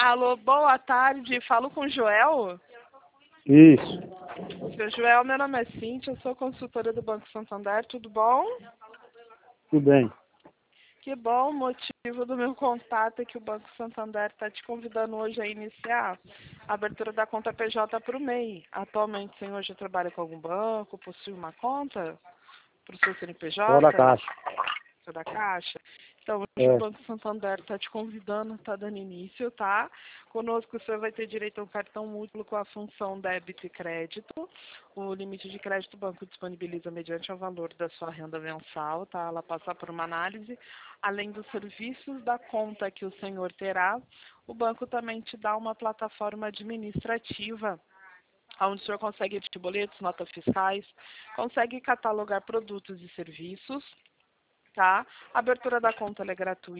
Alô, boa tarde. Falo com o Joel? Isso, Seu Joel, meu nome é Cíntia, eu sou consultora do Banco Santander, tudo bom? tudo bem. Que bom, o motivo do meu contato é que o Banco Santander está te convidando hoje a iniciar a abertura da conta PJ para o MEI. Atualmente, o senhor já trabalha com algum banco, possui uma conta para o seu Só da CNPJ? Caixa. Seu da Caixa? Então, hoje o É, Banco Santander está te convidando, está dando início, tá? Conosco o senhor vai ter direito a um cartão múltiplo com a função débito e crédito. O limite de crédito o banco disponibiliza mediante o valor da sua renda mensal, tá? Ela passa por uma análise. Além dos serviços da conta que o senhor terá, o banco também te dá uma plataforma administrativa, onde o senhor consegue emitir boletos, notas fiscais, consegue catalogar produtos e serviços, tá? A abertura da conta ela é gratuita.